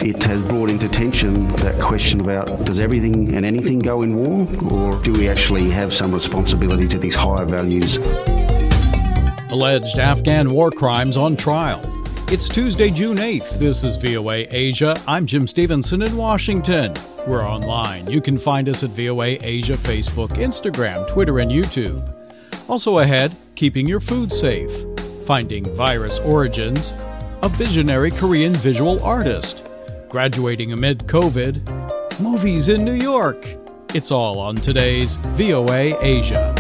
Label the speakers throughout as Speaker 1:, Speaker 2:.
Speaker 1: It has brought into tension that question about, does everything and anything go in war, or do we actually have some responsibility to these higher values?
Speaker 2: Alleged Afghan war crimes on trial. It's Tuesday, June 8th. This is VOA Asia. I'm Jim Stevenson in Washington. We're online. You can find us at VOA Asia Facebook, Instagram, Twitter, and YouTube. Also ahead, keeping your food safe, finding virus origins, a visionary Korean visual artist, graduating amid COVID, movies in New York. It's all on today's VOA Asia.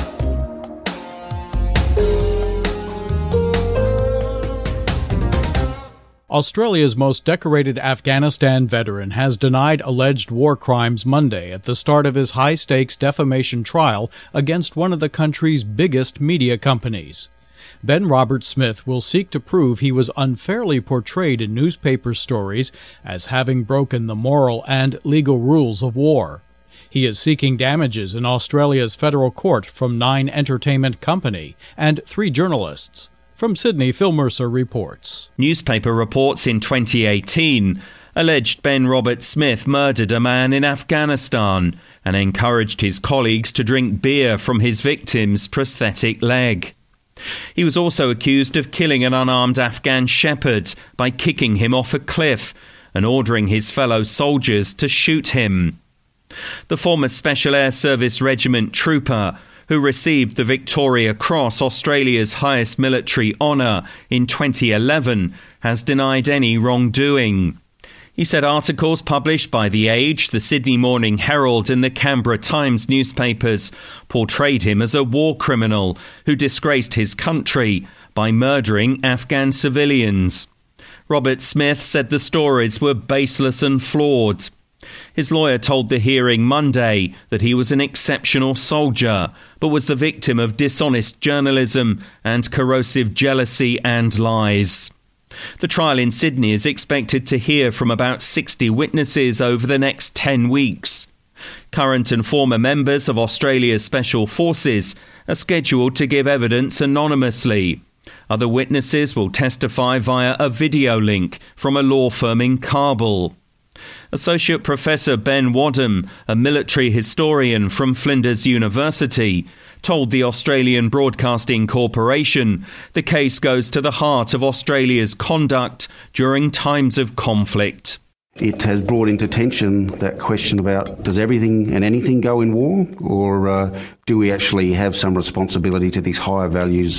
Speaker 2: Australia's most decorated Afghanistan veteran has denied alleged war crimes Monday at the start of his high-stakes defamation trial against one of the country's biggest media companies. Ben Robert Smith will seek to prove he was unfairly portrayed in newspaper stories as having broken the moral and legal rules of war. He is seeking damages in Australia's federal court from Nine Entertainment Company and 3 journalists. From Sydney, Phil Mercer reports.
Speaker 3: Newspaper reports in 2018 alleged Ben Robert Smith murdered a man in Afghanistan and encouraged his colleagues to drink beer from his victim's prosthetic leg. He was also accused of killing an unarmed Afghan shepherd by kicking him off a cliff and ordering his fellow soldiers to shoot him. The former Special Air Service Regiment trooper, who received the Victoria Cross, Australia's highest military honour, in 2011, has denied any wrongdoing. He said articles published by The Age, the Sydney Morning Herald and the Canberra Times newspapers portrayed him as a war criminal who disgraced his country by murdering Afghan civilians. Robert Smith said the stories were baseless and flawed. His lawyer told the hearing Monday that he was an exceptional soldier, but was the victim of dishonest journalism and corrosive jealousy and lies. The trial in Sydney is expected to hear from about 60 witnesses over the next 10 weeks. Current and former members of Australia's Special Forces are scheduled to give evidence anonymously. Other witnesses will testify via a video link from a law firm in Kabul. Associate Professor Ben Wadham, a military historian from Flinders University, told the Australian Broadcasting Corporation the case goes to the heart of Australia's conduct during times of conflict.
Speaker 1: It has brought into tension that question about, does everything and anything go in war, or do we actually have some responsibility to these higher values,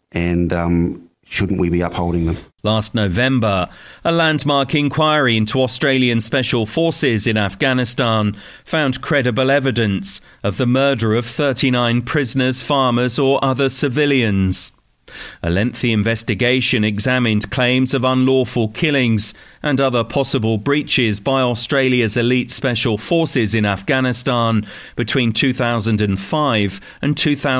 Speaker 1: and shouldn't we be upholding them?
Speaker 3: Last November, a landmark inquiry into Australian Special Forces in Afghanistan found credible evidence of the murder of 39 prisoners, farmers or other civilians. A lengthy investigation examined claims of unlawful killings and other possible breaches by Australia's elite special forces in Afghanistan between 2005 and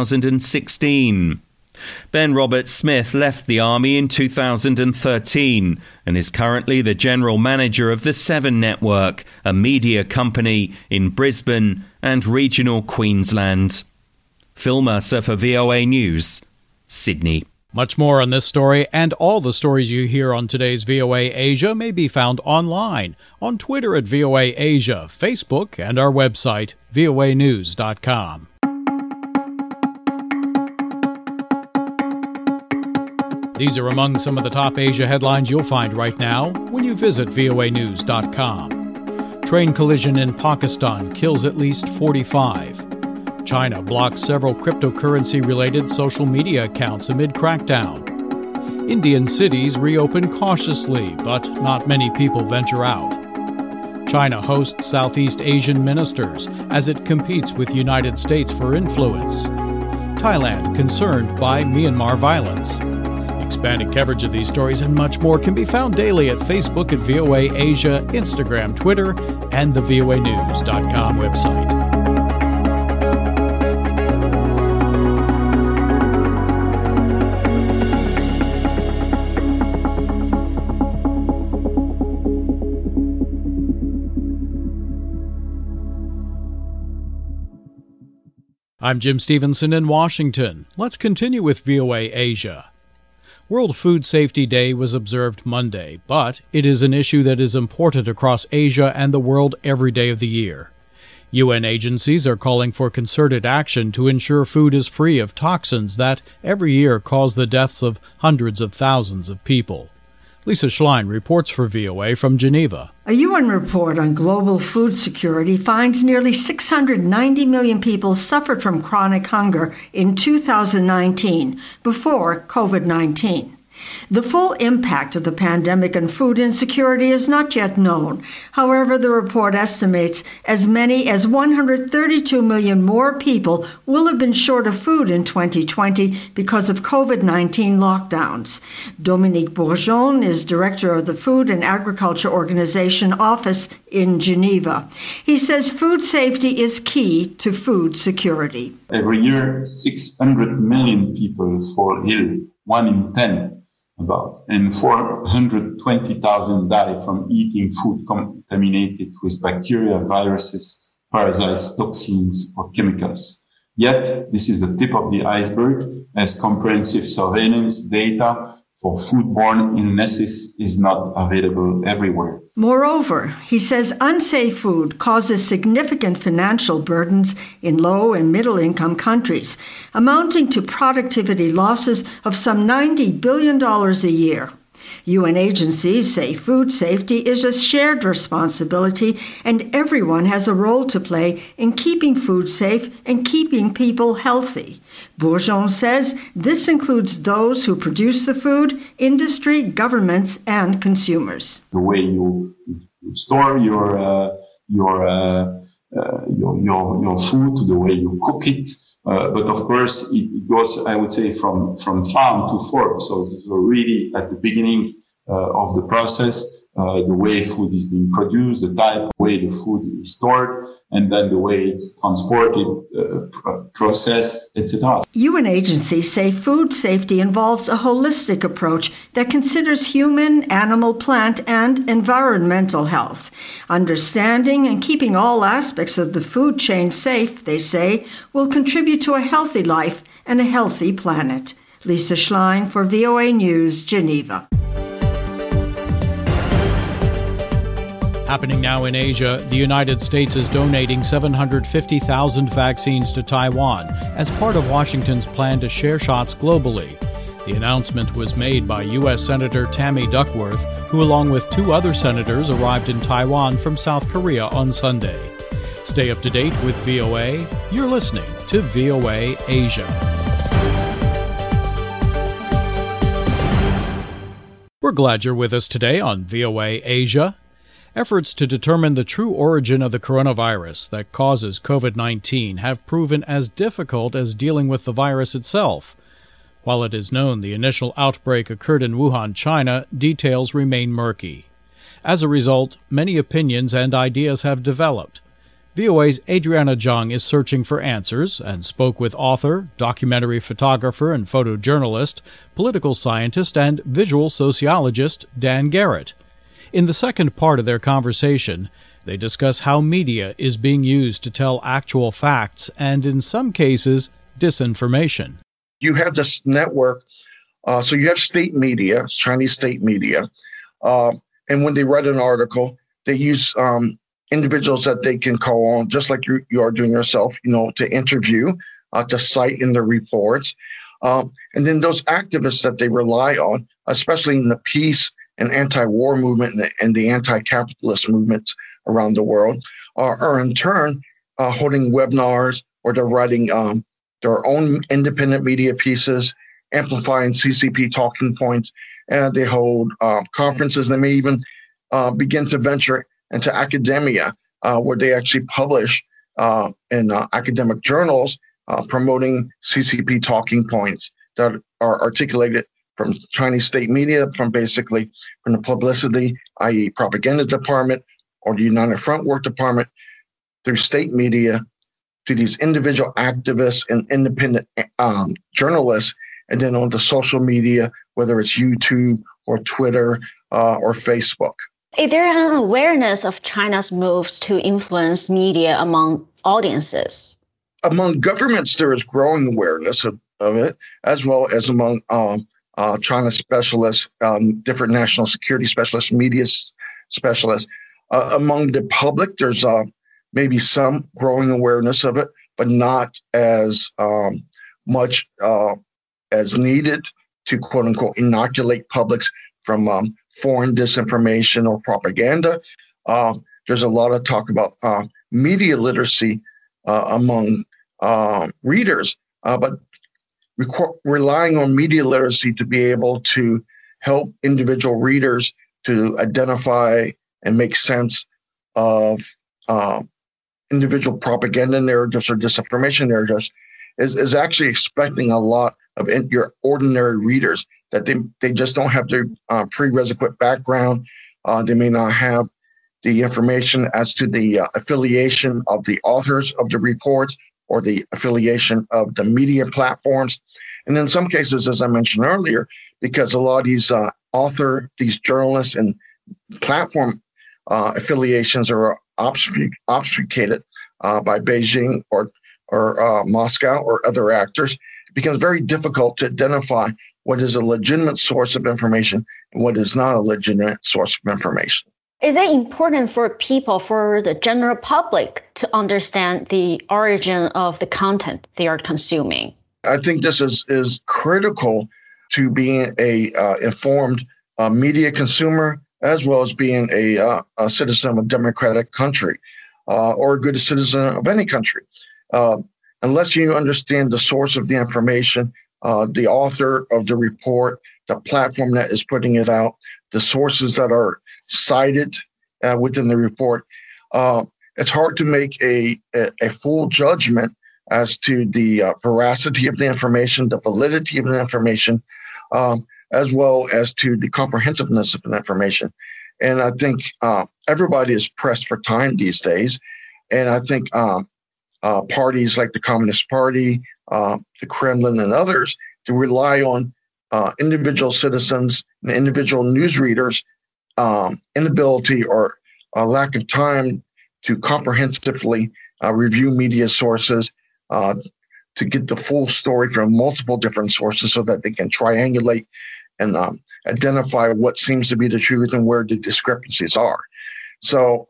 Speaker 3: 2016. Ben Robert Smith left the Army in 2013 and is currently the general manager of the Seven Network, a media company in Brisbane and regional Queensland. Phil Mercer for VOA News, Sydney.
Speaker 2: Much more on this story and all the stories you hear on today's VOA Asia may be found online, on Twitter at VOA Asia, Facebook, and our website, voanews.com. These are among some of the top Asia headlines you'll find right now when you visit voanews.com. Train collision in Pakistan kills at least 45. China blocks several cryptocurrency-related social media accounts amid crackdown. Indian cities reopen cautiously, but not many people venture out. China hosts Southeast Asian ministers as it competes with United States for influence. Thailand concerned by Myanmar violence. Expanded coverage of these stories and much more can be found daily at Facebook at VOA Asia, Instagram, Twitter, and the voanews.com website. I'm Jim Stevenson in Washington. Let's continue with VOA Asia. World Food Safety Day was observed Monday, but it is an issue that is important across Asia and the world every day of the year. UN agencies are calling for concerted action to ensure food is free of toxins that every year cause the deaths of hundreds of thousands of people. Lisa Schlein reports for VOA from Geneva.
Speaker 4: A UN report on global food security finds nearly 690 million people suffered from chronic hunger in 2019, before COVID-19. The full impact of the pandemic on food insecurity is not yet known. However, the report estimates as many as 132 million more people will have been short of food in 2020 because of COVID-19 lockdowns. Dominique Bourgeon is director of the Food and Agriculture Organization office in Geneva. He says food safety is key to food security.
Speaker 5: Every year, 600 million people fall ill, 1 in 10. And 420,000 die from eating food contaminated with bacteria, viruses, parasites, toxins, or chemicals. Yet, this is the tip of the iceberg, as comprehensive surveillance data for foodborne illnesses is not available everywhere.
Speaker 4: Moreover, he says unsafe food causes significant financial burdens in low and middle-income countries, amounting to productivity losses of some $90 billion a year. UN agencies say food safety is a shared responsibility, and everyone has a role to play in keeping food safe and keeping people healthy. Bourgeon says this includes those who produce the food, industry, governments, and consumers.
Speaker 5: The way you store your food, to the way you cook it. But of course, it goes, I would say, from farm to fork. So really at the beginning of the process, the way food is being produced, the type, way the food is stored, and then the way it's transported, processed, etc.
Speaker 4: UN agencies say food safety involves a holistic approach that considers human, animal, plant, and environmental health. Understanding and keeping all aspects of the food chain safe, they say, will contribute to a healthy life and a healthy planet. Lisa Schlein for VOA News, Geneva.
Speaker 2: Happening now in Asia, the United States is donating 750,000 vaccines to Taiwan as part of Washington's plan to share shots globally. The announcement was made by U.S. Senator Tammy Duckworth, who along with 2 other senators arrived in Taiwan from South Korea on Sunday. Stay up to date with VOA. You're listening to VOA Asia. We're glad you're with us today on VOA Asia. Efforts to determine the true origin of the coronavirus that causes COVID-19 have proven as difficult as dealing with the virus itself. While it is known the initial outbreak occurred in Wuhan, China, details remain murky. As a result, many opinions and ideas have developed. VOA's Adriana Jung is searching for answers and spoke with author, documentary photographer and photojournalist, political scientist, and visual sociologist Dan Garrett. In the second part of their conversation, they discuss how media is being used to tell actual facts and, in some cases, disinformation.
Speaker 6: You have this network, so you have state media, Chinese state media, and when they write an article, they use individuals that they can call on, just like you are doing yourself, to interview, to cite in their reports. And then those activists that they rely on, especially in the peace and anti-war movement and the anti-capitalist movements around the world, are in turn holding webinars, or they're writing their own independent media pieces, amplifying CCP talking points, and they hold conferences. They may even begin to venture into academia, where they actually publish in academic journals promoting CCP talking points that are articulated from Chinese state media, from the publicity, i.e. propaganda department, or the United Front Work Department, through state media, to these individual activists and independent journalists, and then on the social media, whether it's YouTube or Twitter or Facebook.
Speaker 7: Is there an awareness of China's moves to influence media among audiences?
Speaker 6: Among governments, there is growing awareness of it, as well as among China specialists, different national security specialists, media specialists. Among the public, there's maybe some growing awareness of it, but not as much as needed to, quote unquote, inoculate publics from foreign disinformation or propaganda. There's a lot of talk about media literacy among readers, but relying on media literacy to be able to help individual readers to identify and make sense of individual propaganda narratives or disinformation narratives is actually expecting a lot of your ordinary readers, that they just don't have their prerequisite background. They may not have the information as to the affiliation of the authors of the reports or the affiliation of the media platforms. And in some cases, as I mentioned earlier, because a lot of these these journalists and platform affiliations are obfuscated by Beijing or Moscow or other actors, it becomes very difficult to identify what is a legitimate source of information and what is not a legitimate source of information.
Speaker 7: Is it important for people, for the general public, to understand the origin of the content they are consuming?
Speaker 6: I think this is critical to being a informed media consumer, as well as being a citizen of a democratic country or a good citizen of any country. Unless you understand the source of the information, the author of the report, the platform that is putting it out, the sources that are cited within the report, it's hard to make a full judgment as to the veracity of the information, the validity of the information, as well as to the comprehensiveness of the information. And I think everybody is pressed for time these days. And I think parties like the Communist Party, the Kremlin, and others to rely on individual citizens and individual newsreaders' inability or lack of time to comprehensively review media sources, to get the full story from multiple different sources so that they can triangulate and identify what seems to be the truth and where the discrepancies are. So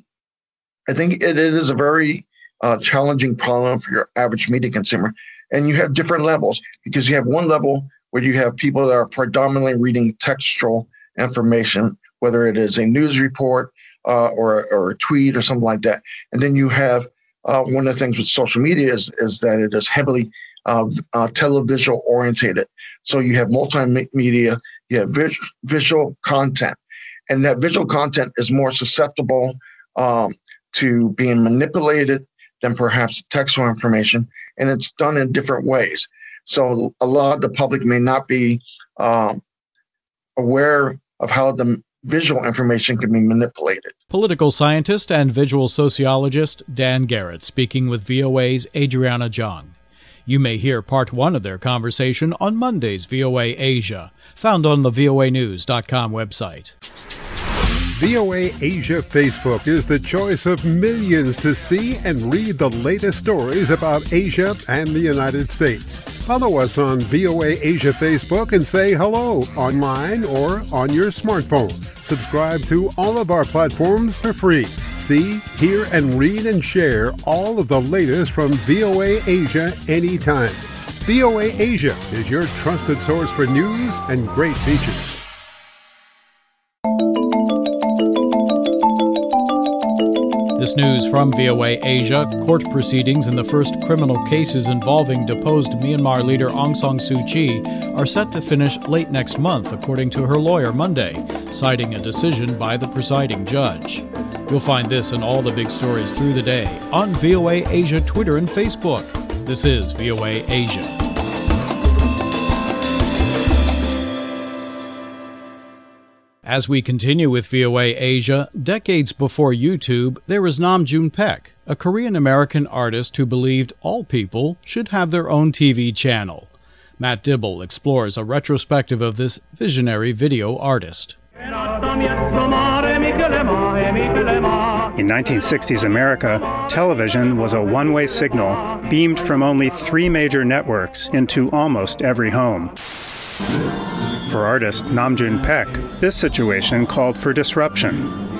Speaker 6: I think it is a very challenging problem for your average media consumer. And you have different levels, because you have one level where you have people that are predominantly reading textual information, whether it is a news report or a tweet or something like that. And then you have one of the things with social media is that it is heavily televisual orientated. So you have multimedia, you have visual content, and that visual content is more susceptible to being manipulated than perhaps textual information, and it's done in different ways. So a lot of the public may not be aware of how the visual information can be manipulated.
Speaker 2: Political scientist and visual sociologist Dan Garrett speaking with VOA's Adriana Zhang. You may hear part 1 of their conversation on Monday's VOA Asia, found on the voanews.com website.
Speaker 8: VOA Asia Facebook is the choice of millions to see and read the latest stories about Asia and the United States. Follow us on VOA Asia Facebook and say hello online or on your smartphone. Subscribe to all of our platforms for free. See, hear, and read and share all of the latest from VOA Asia anytime. VOA Asia is your trusted source for news and great features.
Speaker 2: This news from VOA Asia: court proceedings in the first criminal cases involving deposed Myanmar leader Aung San Suu Kyi are set to finish late next month, according to her lawyer Monday, citing a decision by the presiding judge. You'll find this and all the big stories through the day on VOA Asia Twitter and Facebook. This is VOA Asia. As we continue with VOA Asia, decades before YouTube, there was Nam June Paik, a Korean-American artist who believed all people should have their own TV channel. Matt Dibble explores a retrospective of this visionary video artist.
Speaker 9: In 1960s America, television was a one-way signal beamed from only 3 major networks into almost every home. For artist Namjoon Paik, this situation called for disruption.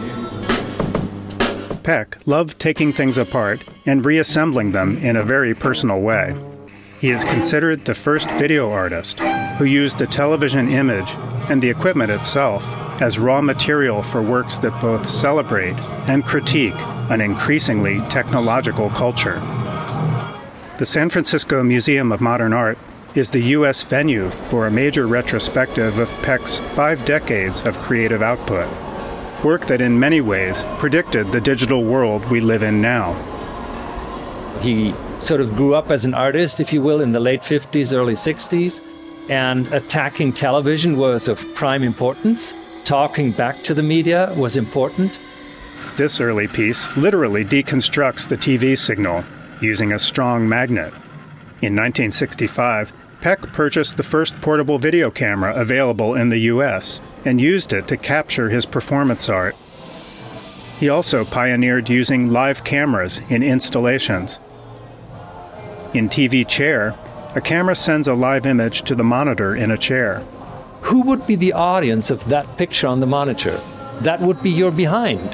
Speaker 9: Paik loved taking things apart and reassembling them in a very personal way. He is considered the first video artist who used the television image and the equipment itself as raw material for works that both celebrate and critique an increasingly technological culture. The San Francisco Museum of Modern Art is the U.S. venue for a major retrospective of Paik's 5 decades of creative output, work that in many ways predicted the digital world we live in now.
Speaker 10: He sort of grew up as an artist, if you will, in the late 50s, early 60s, and attacking television was of prime importance. Talking back to the media was important.
Speaker 9: This early piece literally deconstructs the TV signal using a strong magnet. In 1965, Paik purchased the first portable video camera available in the U.S. and used it to capture his performance art. He also pioneered using live cameras in installations. In TV Chair, a camera sends a live image to the monitor in a chair.
Speaker 10: Who would be the audience of that picture on the monitor? That would be your behind.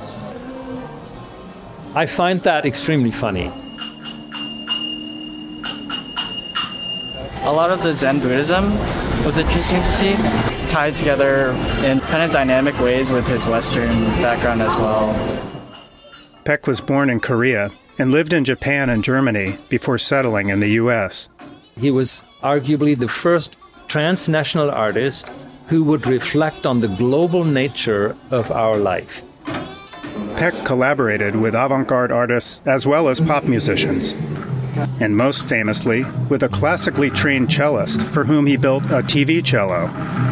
Speaker 10: I find that extremely funny.
Speaker 11: A lot of the Zen Buddhism was interesting to see, tied together in kind of dynamic ways with his Western background as well.
Speaker 9: Paik was born in Korea and lived in Japan and Germany before settling in the U.S.
Speaker 10: He was arguably the first transnational artist who would reflect on the global nature of our life.
Speaker 9: Paik collaborated with avant-garde artists as well as pop musicians, and most famously with a classically trained cellist for whom he built a TV cello.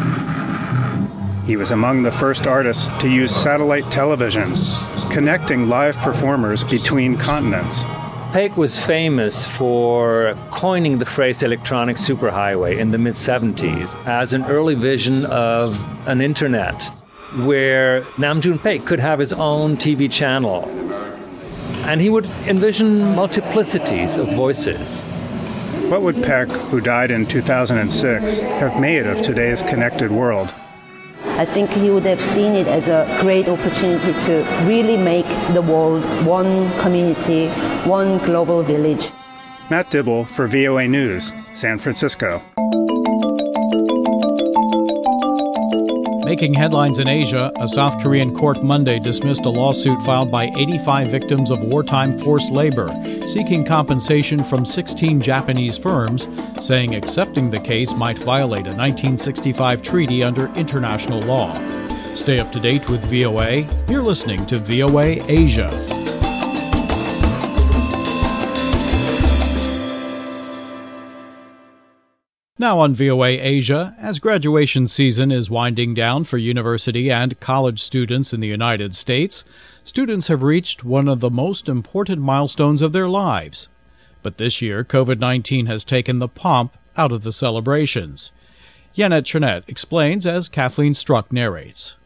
Speaker 9: He was among the first artists to use satellite television, connecting live performers between continents.
Speaker 10: Paik was famous for coining the phrase electronic superhighway in the mid-70s as an early vision of an internet where Namjoon Paik could have his own TV channel. And he would envision multiplicities of voices.
Speaker 9: What would Paik, who died in 2006, have made of today's connected world?
Speaker 12: I think he would have seen it as a great opportunity to really make the world one community, one global village.
Speaker 9: Matt Dibble for VOA News, San Francisco.
Speaker 2: Making headlines in Asia, a South Korean court Monday dismissed a lawsuit filed by 85 victims of wartime forced labor, seeking compensation from 16 Japanese firms, saying accepting the case might violate a 1965 treaty under international law. Stay up to date with VOA. You're listening to VOA Asia. Now on VOA Asia, as graduation season is winding down for university and college students in the United States, students have reached one of the most important milestones of their lives. But this year, COVID-19 has taken the pomp out of the celebrations. Yanet Chernet explains as Kathleen Struck narrates.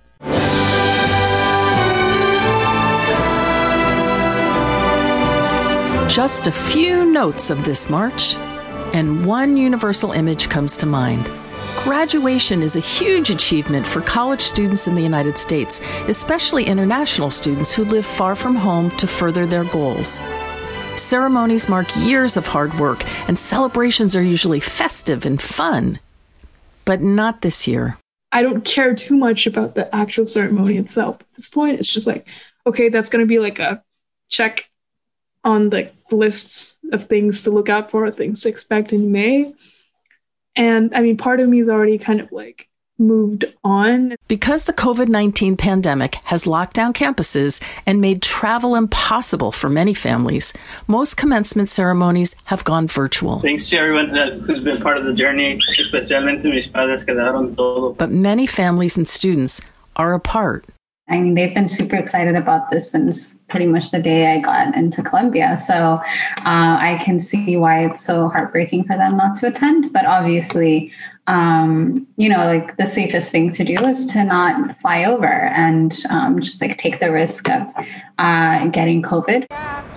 Speaker 13: Just a few notes of this march, and one universal image comes to mind. Graduation is a huge achievement for college students in the United States, especially international students who live far from home to further their goals. Ceremonies mark years of hard work, and celebrations are usually festive and fun. But not this year.
Speaker 14: I don't care too much about the actual ceremony itself. At this point, it's just like, okay, that's going to be like a check on the lists of things to look out for, things to expect in May. And I mean, part of me is already kind of like moved on.
Speaker 13: Because the COVID-19 pandemic has locked down campuses and made travel impossible for many families, most commencement ceremonies have gone virtual.
Speaker 15: Thanks to everyone who's been part of the journey, especialmente mis padres que daron todo.
Speaker 13: But many families and students are apart.
Speaker 16: I mean, they've been super excited about this since pretty much the day I got into Columbia. So I can see why it's so heartbreaking for them not to attend. But obviously, like the safest thing to do is to not fly over and just like take the risk of getting COVID.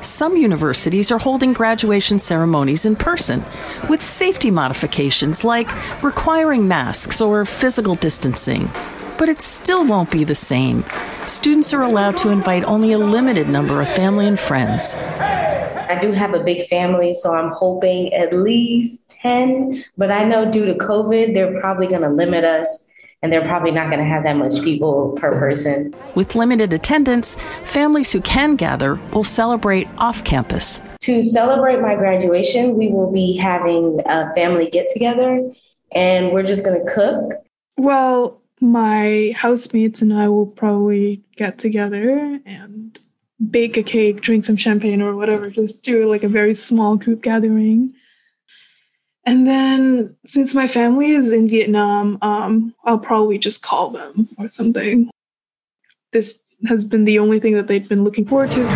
Speaker 13: Some universities are holding graduation ceremonies in person with safety modifications like requiring masks or physical distancing. But it still won't be the same. Students are allowed to invite only a limited number of family and friends.
Speaker 17: I do have a big family, so I'm hoping at least 10. But I know due to COVID, they're probably going to limit us, and they're probably not going to have that much people per person.
Speaker 13: With limited attendance, families who can gather will celebrate off campus.
Speaker 17: To celebrate my graduation, we will be having a family get-together, and we're just going to cook.
Speaker 14: Well, my housemates and I will probably get together and bake a cake, drink some champagne or whatever, just do like a very small group gathering. And then since my family is in Vietnam, I'll probably just call them or something. This has been the only thing that they've been looking forward to.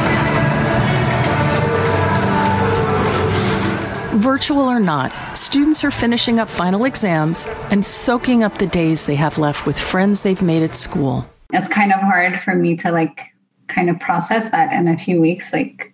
Speaker 13: Virtual or not, students are finishing up final exams and soaking up the days they have left with friends they've made at school.
Speaker 16: It's kind of hard for me to kind of process that in a few weeks.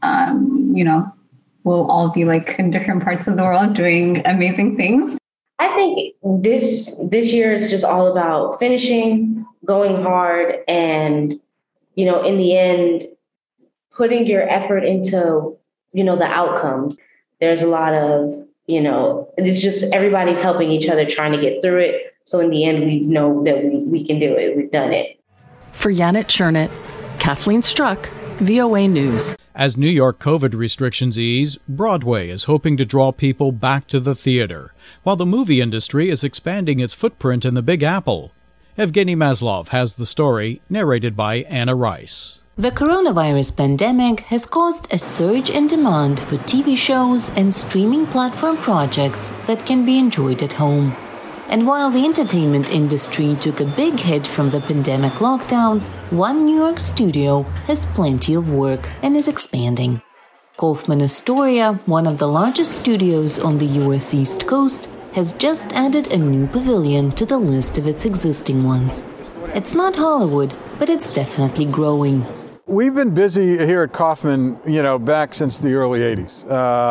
Speaker 16: We'll all be in different parts of the world doing amazing things.
Speaker 17: I think this year is just all about finishing, going hard, and, in the end, putting your effort into, the outcomes. There's a lot of, it's just everybody's helping each other trying to get through it. So in the end, we know that we can do it. We've done it.
Speaker 13: For Janet Chernett, Kathleen Struck, VOA News.
Speaker 2: As New York COVID restrictions ease, Broadway is hoping to draw people back to the theater, while the movie industry is expanding its footprint in the Big Apple. Evgeny Maslov has the story, narrated by Anna Rice.
Speaker 18: The coronavirus pandemic has caused a surge in demand for TV shows and streaming platform projects that can be enjoyed at home. And while the entertainment industry took a big hit from the pandemic lockdown, one New York studio has plenty of work and is expanding. Kaufman Astoria, one of the largest studios on the U.S. East Coast, has just added a new pavilion to the list of its existing ones. It's not Hollywood, but it's definitely growing.
Speaker 19: We've been busy here at Kaufman, back since the early 80s.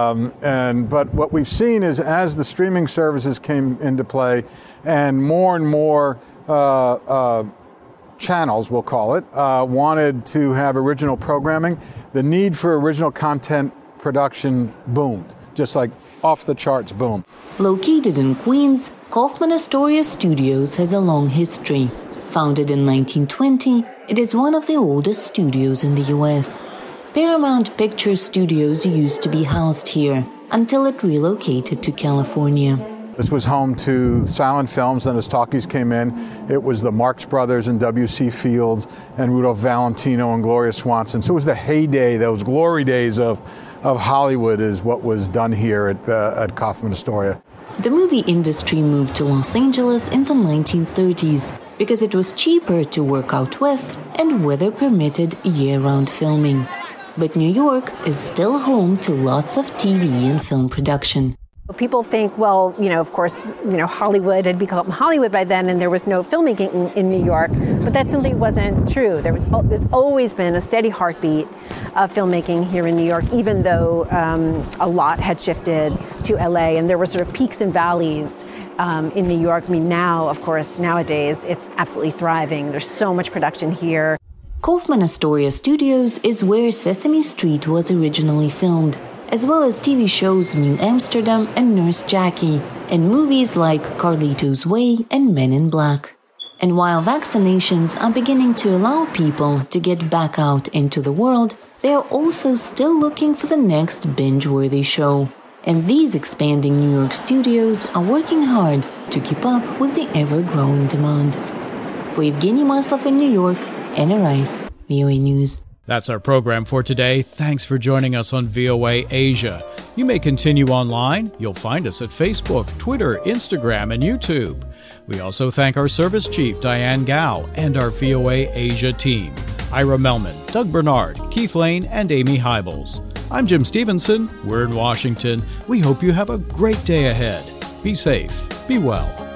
Speaker 19: But what we've seen is as the streaming services came into play and more channels, we'll call it, wanted to have original programming, the need for original content production boomed, just like off the charts boom.
Speaker 18: Located in Queens, Kaufman Astoria Studios has a long history. Founded in 1920, it is one of the oldest studios in the U.S. Paramount Pictures Studios used to be housed here until it relocated to California.
Speaker 19: This was home to silent films, and as talkies came in, it was the Marx Brothers and W.C. Fields and Rudolph Valentino and Gloria Swanson. So it was the heyday, those glory days of Hollywood is what was done here at Kaufman Astoria.
Speaker 18: The movie industry moved to Los Angeles in the 1930s because it was cheaper to work out west and weather permitted year-round filming. But New York is still home to lots of TV and film production.
Speaker 20: People think, well, of course, Hollywood had become Hollywood by then and there was no filmmaking in New York, but that simply wasn't true. There's always been a steady heartbeat of filmmaking here in New York, even though a lot had shifted to LA and there were sort of peaks and valleys in New York. I mean, now, of course, nowadays, it's absolutely thriving. There's so much production here.
Speaker 18: Kaufman Astoria Studios is where Sesame Street was originally filmed, as well as TV shows New Amsterdam and Nurse Jackie, and movies like Carlito's Way and Men in Black. And while vaccinations are beginning to allow people to get back out into the world, they are also still looking for the next binge-worthy show. And these expanding New York studios are working hard to keep up with the ever-growing demand. For Evgeny Maslov in New York, Anna Rice, VOA News.
Speaker 2: That's our program for today. Thanks for joining us on VOA Asia. You may continue online. You'll find us at Facebook, Twitter, Instagram, and YouTube. We also thank our service chief, Diane Gao, and our VOA Asia team, Ira Melman, Doug Bernard, Keith Lane, and Amy Hybels. I'm Jim Stevenson. We're in Washington. We hope you have a great day ahead. Be safe. Be well.